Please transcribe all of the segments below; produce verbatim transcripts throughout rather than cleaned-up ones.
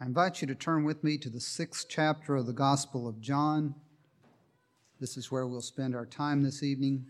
I invite you to turn with me to the sixth chapter of the Gospel of John. This is where we'll spend our time this evening.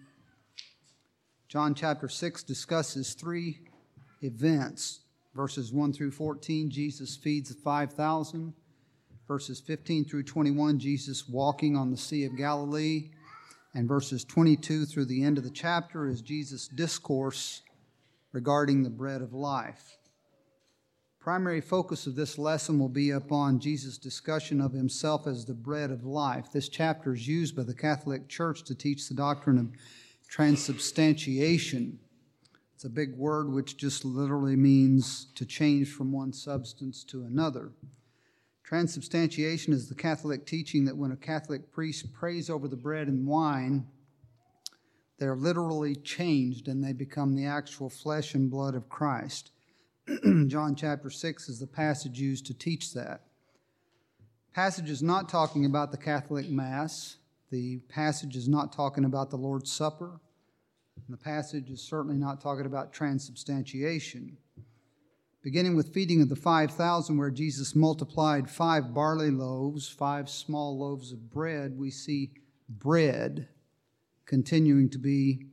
John chapter six discusses three events. Verses one through fourteen, Jesus feeds the five thousand. Verses fifteen through twenty-one, Jesus walking on the Sea of Galilee. And verses twenty-two through the end of the chapter is Jesus' discourse regarding the bread of life. Primary focus of this lesson will be upon Jesus' discussion of himself as the bread of life. This chapter is used by the Catholic Church to teach the doctrine of transubstantiation. It's a big word which just literally means to change from one substance to another. Transubstantiation is the Catholic teaching that when a Catholic priest prays over the bread and wine, they're literally changed and they become the actual flesh and blood of Christ. John chapter six is the passage used to teach that. Passage is not talking about the Catholic Mass. The passage is not talking about the Lord's Supper. And the passage is certainly not talking about transubstantiation. Beginning with feeding of the five thousand, where Jesus multiplied five barley loaves, five small loaves of bread, we see bread continuing to be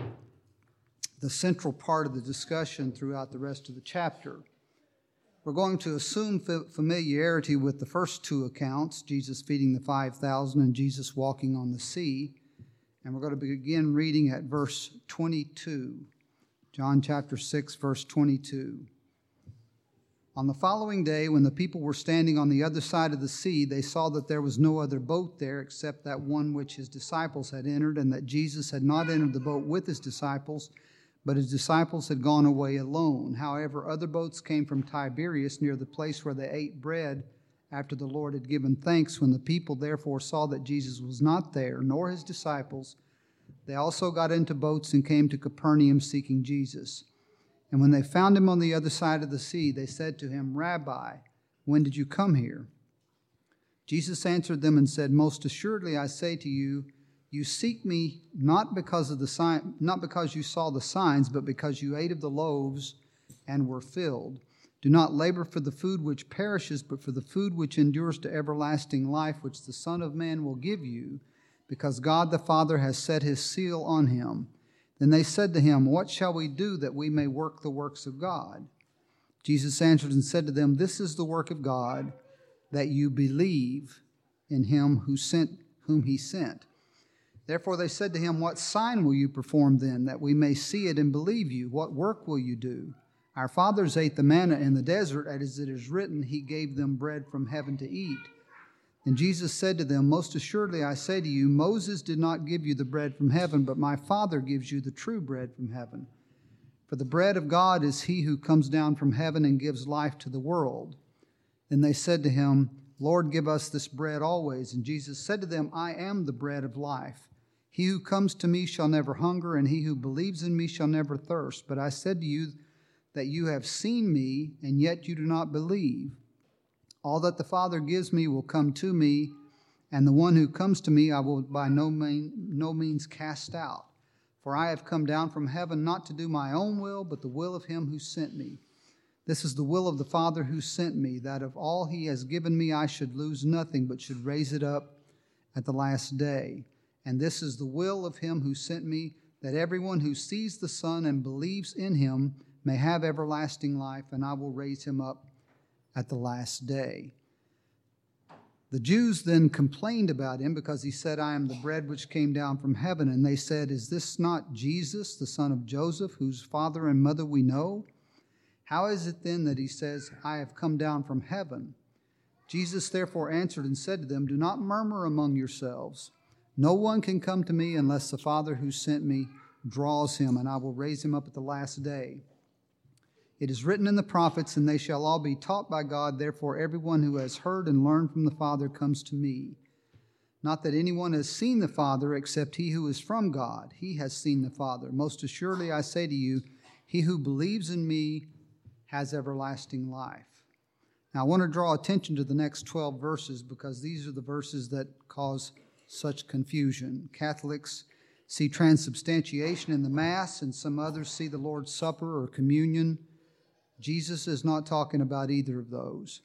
the central part of the discussion throughout the rest of the chapter. We're going to assume familiarity with the first two accounts, Jesus feeding the five thousand and Jesus walking on the sea. And we're going to begin reading at verse twenty-two. John chapter six, verse twenty-two. On the following day, when the people were standing on the other side of the sea, they saw that there was no other boat there except that one which his disciples had entered, and that Jesus had not entered the boat with his disciples, but his disciples had gone away alone. However, other boats came from Tiberias near the place where they ate bread after the Lord had given thanks. When the people therefore saw that Jesus was not there, nor his disciples, they also got into boats and came to Capernaum seeking Jesus. And when they found him on the other side of the sea, they said to him, "Rabbi, when did you come here?" Jesus answered them and said, "Most assuredly I say to you, you seek me not because of the sign, not because you saw the signs, but because you ate of the loaves and were filled. Do not labor for the food which perishes, but for the food which endures to everlasting life, which the Son of Man will give you, because God the Father has set his seal on him." Then they said to him, "What shall we do that we may work the works of God?" Jesus answered and said to them, "This is the work of God, that you believe in him who sent, whom he sent." Therefore they said to him, "What sign will you perform then, that we may see it and believe you? What work will you do? Our fathers ate the manna in the desert, as it is written, he gave them bread from heaven to eat." And Jesus said to them, "Most assuredly I say to you, Moses did not give you the bread from heaven, but my Father gives you the true bread from heaven. For the bread of God is he who comes down from heaven and gives life to the world." Then they said to him, "Lord, give us this bread always." And Jesus said to them, "I am the bread of life. He who comes to me shall never hunger, and he who believes in me shall never thirst. But I said to you that you have seen me, and yet you do not believe. All that the Father gives me will come to me, and the one who comes to me I will by no, mean, no means cast out. For I have come down from heaven not to do my own will, but the will of him who sent me. This is the will of the Father who sent me, that of all he has given me I should lose nothing, but should raise it up at the last day. And this is the will of him who sent me, that everyone who sees the Son and believes in him may have everlasting life, and I will raise him up at the last day." The Jews then complained about him because he said, "I am the bread which came down from heaven." And they said, "Is this not Jesus, the son of Joseph, whose father and mother we know? How is it then that he says, 'I have come down from heaven'?" Jesus therefore answered and said to them, "Do not murmur among yourselves. No one can come to me unless the Father who sent me draws him, and I will raise him up at the last day. It is written in the prophets, and they shall all be taught by God. Therefore everyone who has heard and learned from the Father comes to me. Not that anyone has seen the Father except he who is from God. He has seen the Father. Most assuredly I say to you, he who believes in me has everlasting life." Now I want to draw attention to the next twelve verses because these are the verses that cause such confusion. Catholics see transubstantiation in the Mass, and some others see the Lord's Supper or communion. Jesus is not talking about either of those.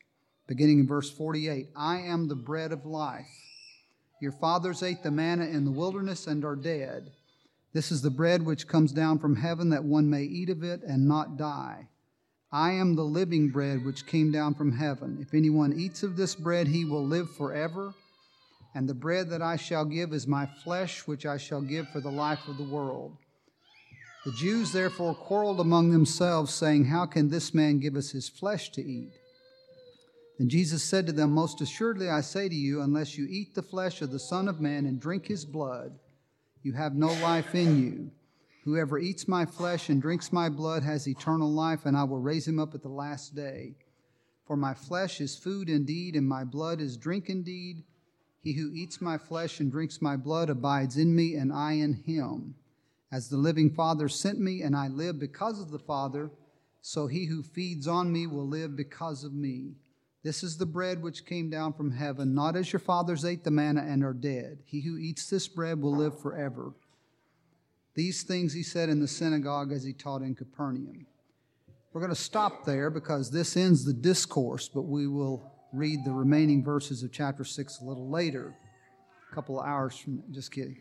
beginning in verse forty-eight. I am the bread of life. Your fathers ate the manna in the wilderness and are dead. This is the bread which comes down from heaven, that one may eat of it and not die. I am the living bread which came down from heaven. If anyone eats of this bread, he will live forever. And the bread that I shall give is my flesh, which I shall give for the life of the world. The Jews therefore quarreled among themselves, saying, How can this man give us his flesh to eat? Then Jesus said to them, Most assuredly I say to you, unless you eat the flesh of the Son of Man and drink his blood, you have no life in you. Whoever eats my flesh and drinks my blood has eternal life, and I will raise him up at the last day. For my flesh is food indeed, and my blood is drink indeed. He who eats my flesh and drinks my blood abides in me, and I in him. As the living Father sent me, and I live because of the Father, so he who feeds on me will live because of me. This is the bread which came down from heaven, not as your fathers ate the manna and are dead. He who eats this bread will live forever. These things he said in the synagogue as he taught in Capernaum. We're going to stop there because this ends the discourse, but we will read the remaining verses of chapter six a little later, a couple of hours from, just kidding.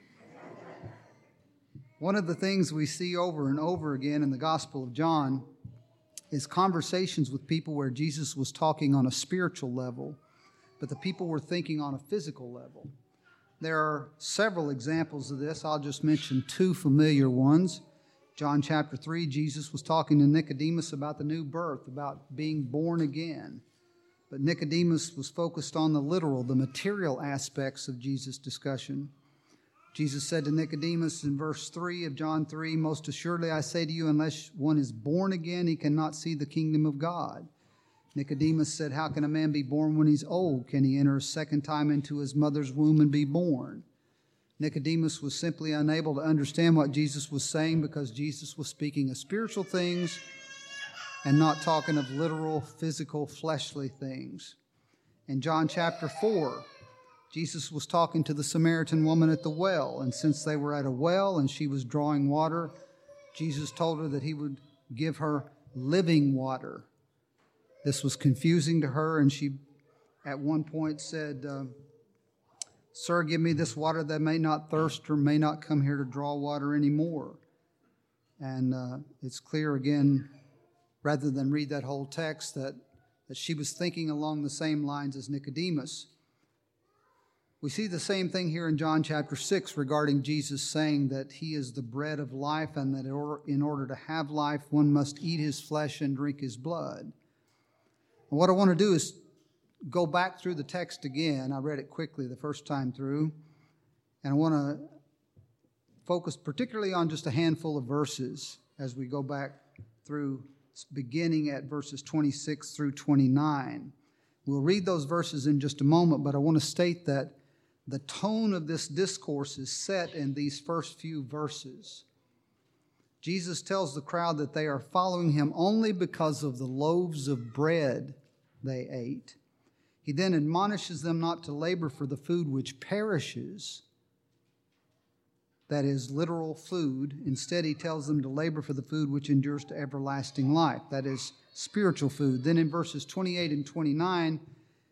One of the things we see over and over again in the Gospel of John is conversations with people where Jesus was talking on a spiritual level, but the people were thinking on a physical level. There are several examples of this. I'll just mention two familiar ones. John chapter three, Jesus was talking to Nicodemus about the new birth, about being born again. But Nicodemus was focused on the literal, the material aspects of Jesus' discussion. Jesus said to Nicodemus in verse three of John three, Most assuredly I say to you, unless one is born again, he cannot see the kingdom of God. Nicodemus said, How can a man be born when he's old? Can he enter a second time into his mother's womb and be born? Nicodemus was simply unable to understand what Jesus was saying because Jesus was speaking of spiritual things and not talking of literal, physical, fleshly things. In John chapter four, Jesus was talking to the Samaritan woman at the well, and since they were at a well and she was drawing water, Jesus told her that he would give her living water. This was confusing to her, and she at one point said, uh, Sir, give me this water that I may not thirst or may not come here to draw water anymore. And uh, it's clear again, rather than read that whole text, that, that she was thinking along the same lines as Nicodemus. We see the same thing here in John chapter six regarding Jesus saying that he is the bread of life and that in order to have life, one must eat his flesh and drink his blood. And what I want to do is go back through the text again. I read it quickly the first time through, and I want to focus particularly on just a handful of verses as we go back through, beginning at verses twenty-six through twenty-nine. We'll read those verses in just a moment, but I want to state that the tone of this discourse is set in these first few verses. Jesus tells the crowd that they are following him only because of the loaves of bread they ate. He then admonishes them not to labor for the food which perishes, that is, literal food. Instead, he tells them to labor for the food which endures to everlasting life, that is, spiritual food. Then in verses twenty-eight and twenty-nine,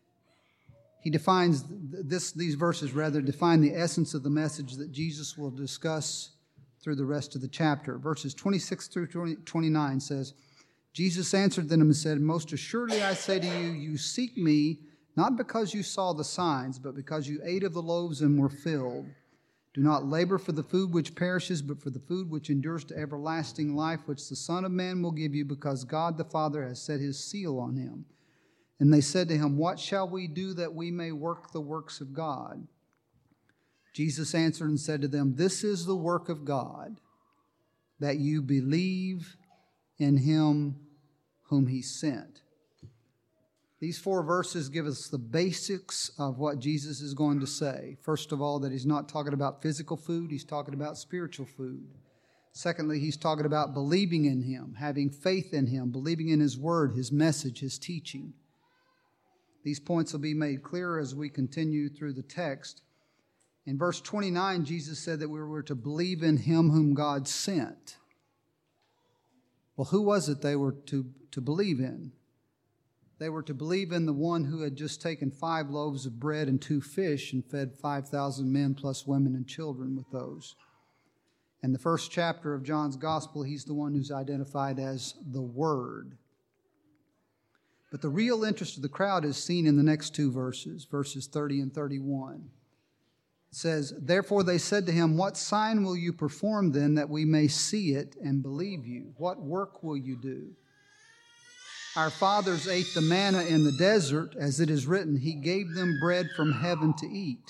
he defines this, these verses rather define the essence of the message that Jesus will discuss through the rest of the chapter. Verses twenty-six through twenty-nine says, Jesus answered them and said, Most assuredly I say to you, you seek me not because you saw the signs, but because you ate of the loaves and were filled. Do not labor for the food which perishes, but for the food which endures to everlasting life, which the Son of Man will give you, because God the Father has set his seal on him. And they said to him, What shall we do that we may work the works of God? Jesus answered and said to them, This is the work of God, that you believe in him whom he sent. These four verses give us the basics of what Jesus is going to say. First of all, that he's not talking about physical food, he's talking about spiritual food. Secondly, he's talking about believing in him, having faith in him, believing in his word, his message, his teaching. These points will be made clearer as we continue through the text. In verse twenty-nine, Jesus said that we were to believe in him whom God sent. Well, who was it they were to, to believe in? They were to believe in the one who had just taken five loaves of bread and two fish and fed five thousand men plus women and children with those. In the first chapter of John's Gospel, he's the one who's identified as the Word. But the real interest of the crowd is seen in the next two verses, verses thirty and thirty-one. It says, "Therefore they said to him, 'What sign will you perform then that we may see it and believe you? What work will you do? Our fathers ate the manna in the desert, as it is written, He gave them bread from heaven to eat.'"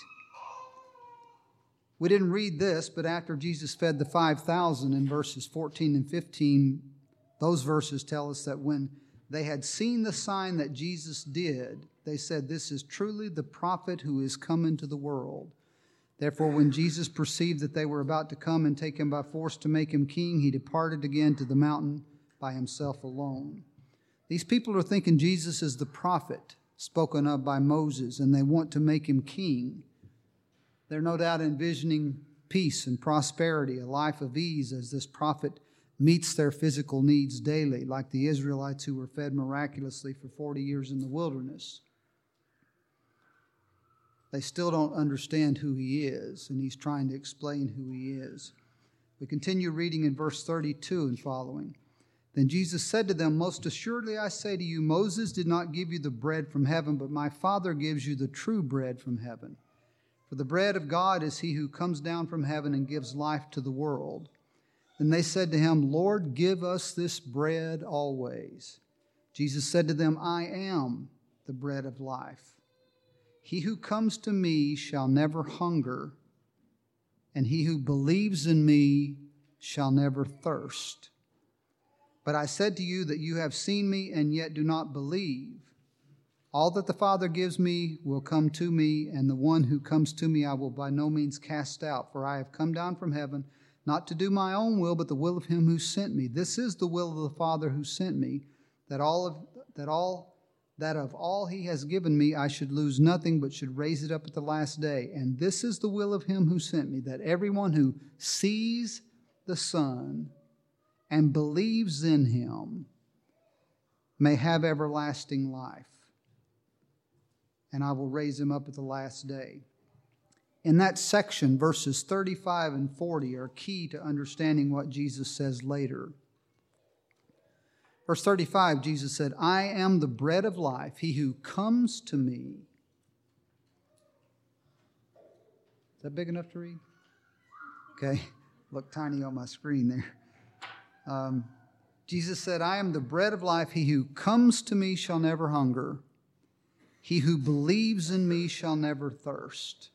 We didn't read this, but after Jesus fed the five thousand in verses fourteen and fifteen, those verses tell us that when they had seen the sign that Jesus did, they said, "This is truly the prophet who is come into the world." Therefore, when Jesus perceived that they were about to come and take him by force to make him king, he departed again to the mountain by himself alone. These people are thinking Jesus is the prophet spoken of by Moses, and they want to make him king. They're no doubt envisioning peace and prosperity, a life of ease as this prophet meets their physical needs daily, like the Israelites who were fed miraculously for forty years in the wilderness. They still don't understand who he is, and he's trying to explain who he is. We continue reading in verse thirty-two and following. "Then Jesus said to them, 'Most assuredly I say to you, Moses did not give you the bread from heaven, but my Father gives you the true bread from heaven. For the bread of God is he who comes down from heaven and gives life to the world.' Then they said to him, 'Lord, give us this bread always.' Jesus said to them, 'I am the bread of life. He who comes to me shall never hunger, and he who believes in me shall never thirst. But I said to you that you have seen me and yet do not believe. All that the Father gives me will come to me, and the one who comes to me I will by no means cast out. For I have come down from heaven, not to do my own will, but the will of him who sent me. This is the will of the Father who sent me, that all of that all that of all he has given me I should lose nothing, but should raise it up at the last day. And this is the will of him who sent me, that everyone who sees the Son and believes in him may have everlasting life, and I will raise him up at the last day." In that section, verses thirty-five and forty are key to understanding what Jesus says later. Verse thirty-five, Jesus said, "I am the bread of life. He who comes to me..." Is that big enough to read? Okay, look tiny on my screen there. Um, Jesus said, "I am the bread of life. He who comes to me shall never hunger. He who believes in me shall never thirst."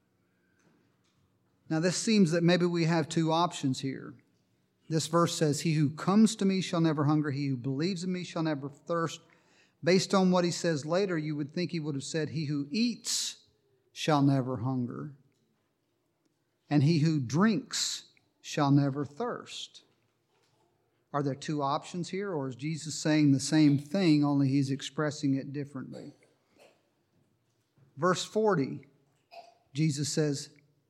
Now, this seems that maybe we have two options here. This verse says, "He who comes to me shall never hunger. He who believes in me shall never thirst." Based on what he says later, you would think he would have said, "He who eats shall never hunger, and he who drinks shall never thirst." Are there two options here, or is Jesus saying the same thing, only he's expressing it differently? Verse forty, Jesus says,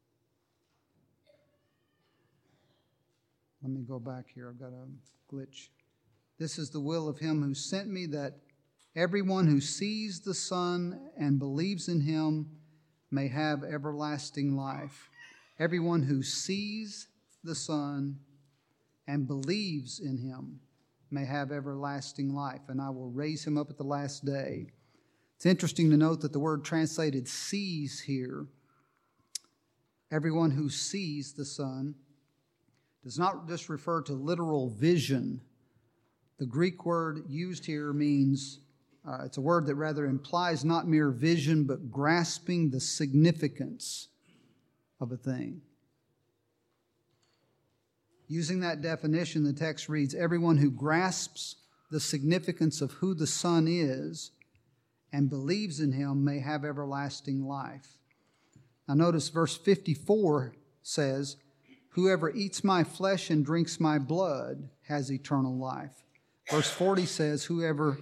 let me go back here, I've got a glitch. "This is the will of him who sent me, that everyone who sees the Son and believes in him may have everlasting life." Everyone who sees the Son and believes in him may have everlasting life, and I will raise him up at the last day. It's interesting to note that the word translated "sees" here, everyone who sees the Son, does not just refer to literal vision. The Greek word used here means, uh, it's a word that rather implies not mere vision, but grasping the significance of a thing. Using that definition, the text reads, "Everyone who grasps the significance of who the Son is and believes in him may have everlasting life." Now notice verse fifty-four says, "Whoever eats my flesh and drinks my blood has eternal life." Verse forty says, "Whoever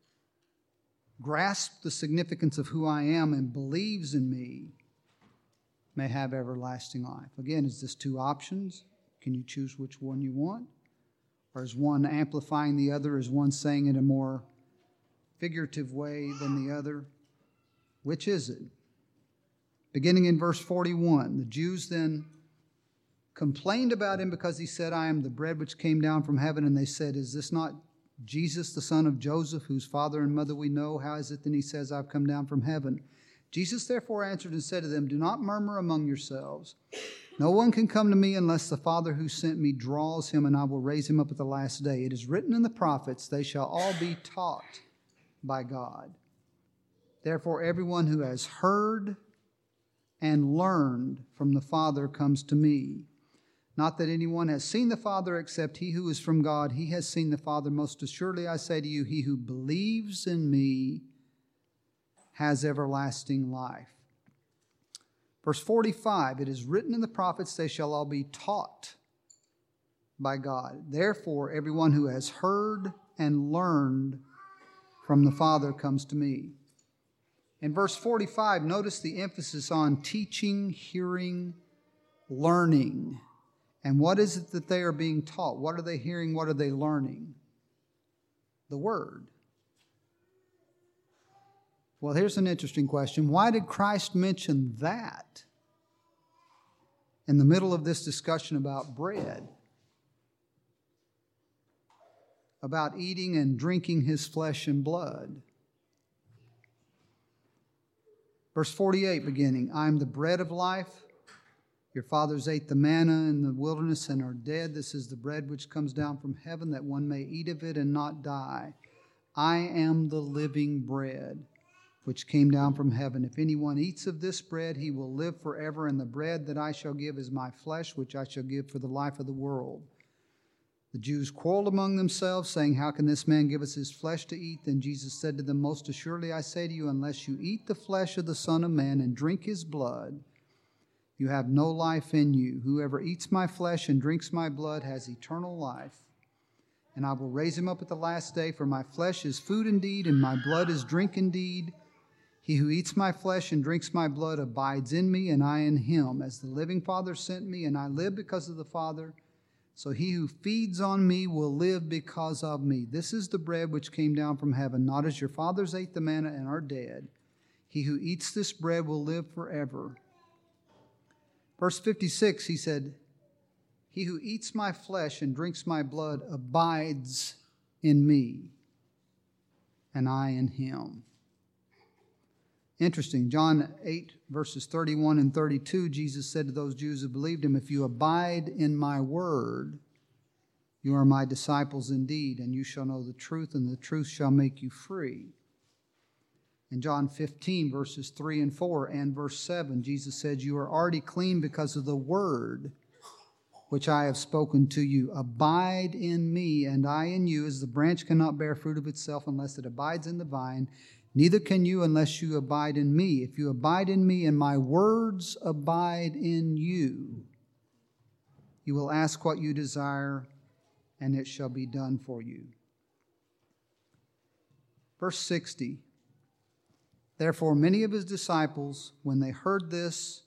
grasps the significance of who I am and believes in me may have everlasting life." Again, is this two options? Can you choose which one you want? Or is one amplifying the other? Is one saying it in a more figurative way than the other? Which is it? Beginning in verse forty-one, the Jews then complained about him because he said, I am the bread which came down from heaven. And they said, is this not Jesus, the son of Joseph, whose father and mother we know? How is it then he says, I've come down from heaven? Jesus therefore answered and said to them, do not murmur among yourselves. No one can come to me unless the Father who sent me draws him, and I will raise him up at the last day. It is written in the prophets, they shall all be taught by God. Therefore, everyone who has heard and learned from the Father comes to me. Not that anyone has seen the Father except he who is from God. He has seen the Father. Most assuredly, I say to you, he who believes in me has everlasting life. Verse forty-five, it is written in the prophets, they shall all be taught by God. Therefore, everyone who has heard and learned from the Father comes to me. In verse forty-five, notice the emphasis on teaching, hearing, learning. And what is it that they are being taught? What are they hearing? What are they learning? The Word. Well, here's an interesting question. Why did Christ mention that in the middle of this discussion about bread? About eating and drinking his flesh and blood? Verse forty-eight beginning, I am the bread of life. Your fathers ate the manna in the wilderness and are dead. This is the bread which comes down from heaven, that one may eat of it and not die. I am the living bread which came down from heaven. If anyone eats of this bread, he will live forever, and the bread that I shall give is my flesh, which I shall give for the life of the world. The Jews quarreled among themselves, saying, how can this man give us his flesh to eat? Then Jesus said to them, most assuredly I say to you, unless you eat the flesh of the Son of Man and drink his blood, you have no life in you. Whoever eats my flesh and drinks my blood has eternal life, and I will raise him up at the last day. For my flesh is food indeed, and my blood is drink indeed. He who eats my flesh and drinks my blood abides in me, and I in him. As the living Father sent me, and I live because of the Father, so he who feeds on me will live because of me. This is the bread which came down from heaven, not as your fathers ate the manna and are dead. He who eats this bread will live forever. Verse fifty-six, he said, he who eats my flesh and drinks my blood abides in me, and I in him. Interesting. John eight, verses thirty-one and thirty-two, Jesus said to those Jews who believed him, if you abide in my word, you are my disciples indeed, and you shall know the truth, and the truth shall make you free. In John fifteen, verses three and four, and verse seven, Jesus said, you are already clean because of the word which I have spoken to you. Abide in me, and I in you, as the branch cannot bear fruit of itself unless it abides in the vine. Neither can you unless you abide in me. If you abide in me and my words abide in you, you will ask what you desire, and it shall be done for you. Verse sixty, therefore many of his disciples, when they heard this,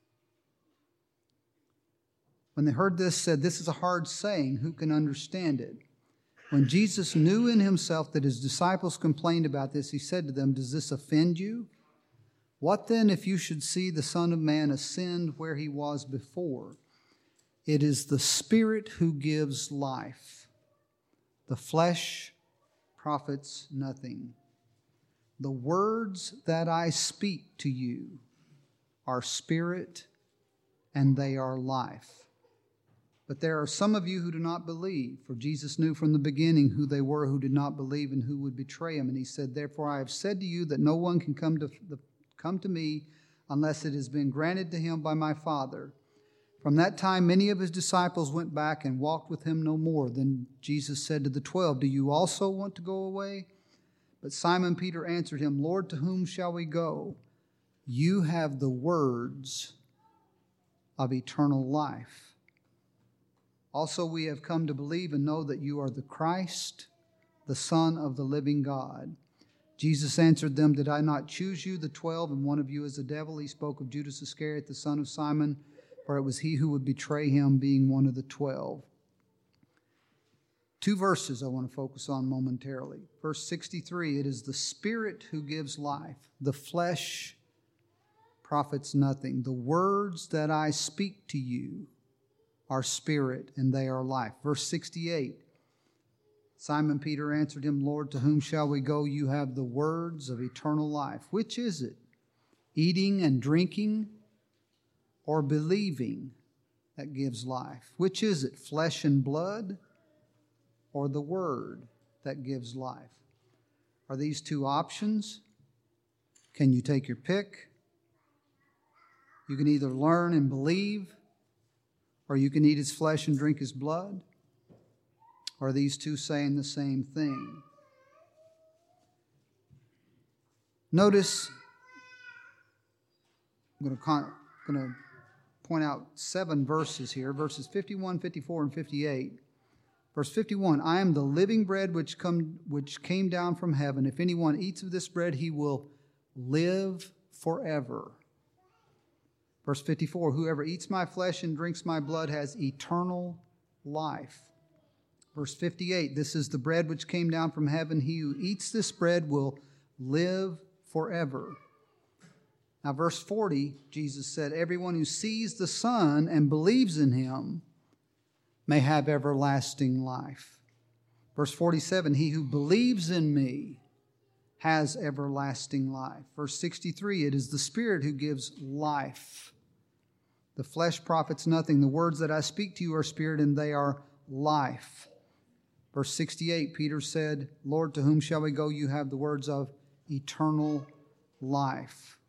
when they heard this, said, this is a hard saying, who can understand it? When Jesus knew in himself that his disciples complained about this, he said to them, does this offend you? What then if you should see the Son of Man ascend where he was before? It is the Spirit who gives life. The flesh profits nothing. The words that I speak to you are spirit, and they are life. But there are some of you who do not believe, for Jesus knew from the beginning who they were who did not believe and who would betray him. And he said, therefore I have said to you that no one can come to, the, come to me unless it has been granted to him by my Father. From that time many of his disciples went back and walked with him no more. Then Jesus said to the twelve, do you also want to go away? But Simon Peter answered him, Lord, to whom shall we go? You have the words of eternal life. Also, we have come to believe and know that you are the Christ, the Son of the living God. Jesus answered them, did I not choose you, the twelve, and one of you is a devil? He spoke of Judas Iscariot, the son of Simon, for it was he who would betray him, being one of the twelve. Two verses I want to focus on momentarily. Verse sixty-three, it is the Spirit who gives life. The flesh profits nothing. The words that I speak to you are spirit and they are life. Verse sixty-eight, Simon Peter answered him, Lord, to whom shall we go? You have the words of eternal life. Which is it? Eating and drinking or believing that gives life? Which is it? Flesh and blood or the word that gives life? Are these two options? Can you take your pick? You can either learn and believe, or you can eat his flesh and drink his blood. Are these two saying the same thing? Notice, I'm going to, con- going to point out seven verses here, verses fifty-one, fifty-four, and fifty-eight. Verse fifty-one, I am the living bread which, come, which came down from heaven. If anyone eats of this bread, he will live forever. Verse fifty-four, whoever eats my flesh and drinks my blood has eternal life. Verse fifty-eight, this is the bread which came down from heaven. He who eats this bread will live forever. Now, verse forty, Jesus said, everyone who sees the Son and believes in him may have everlasting life. Verse forty-seven, he who believes in me has everlasting life. Verse sixty-three, it is the Spirit who gives life. The flesh profits nothing. The words that I speak to you are spirit and they are life. Verse sixty-eight, Peter said, Lord, to whom shall we go? You have the words of eternal life.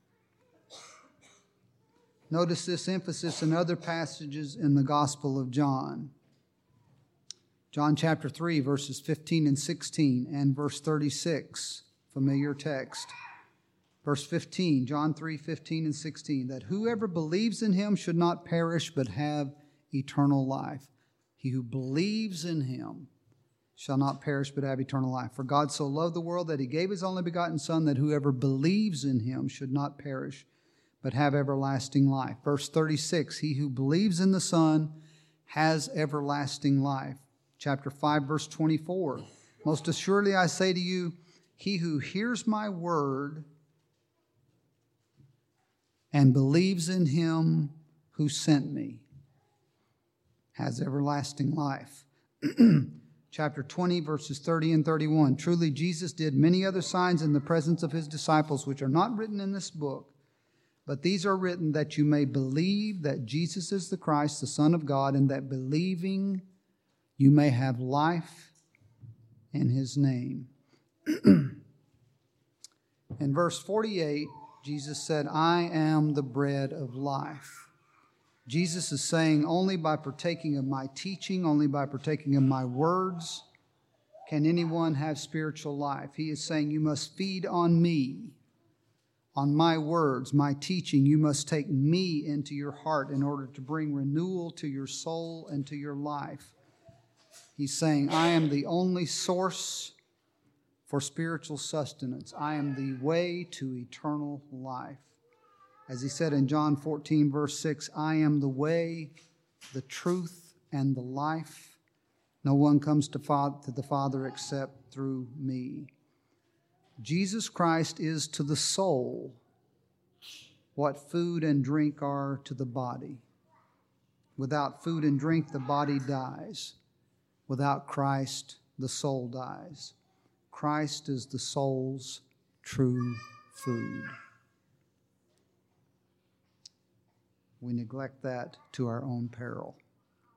Notice this emphasis in other passages in the Gospel of John. John chapter three, verses fifteen and sixteen, and verse thirty-six, familiar text. Verse fifteen, John three, fifteen and sixteen, that whoever believes in him should not perish but have eternal life. He who believes in him shall not perish but have eternal life. For God so loved the world that he gave his only begotten Son, that whoever believes in him should not perish but have everlasting life. Verse thirty-six, he who believes in the Son has everlasting life. Chapter five, verse twenty-four, most assuredly I say to you, he who hears my word and believes in him who sent me has everlasting life. Chapter twenty, verses thirty and thirty-one. Truly, Jesus did many other signs in the presence of his disciples, which are not written in this book, but these are written that you may believe that Jesus is the Christ, the Son of God, and that believing you may have life in his name. In verse forty-eight, Jesus said, I am the bread of life. Jesus is saying, only by partaking of my teaching, only by partaking of my words, can anyone have spiritual life. He is saying, you must feed on me, on my words, my teaching. You must take me into your heart in order to bring renewal to your soul and to your life. He's saying, I am the only source for spiritual sustenance. I am the way to eternal life. As he said in John fourteen, verse six, I am the way, the truth, and the life. No one comes to, Father, to the Father except through me. Jesus Christ is to the soul what food and drink are to the body. Without food and drink, the body dies. Without Christ, the soul dies. Christ is the soul's true food. We neglect that to our own peril.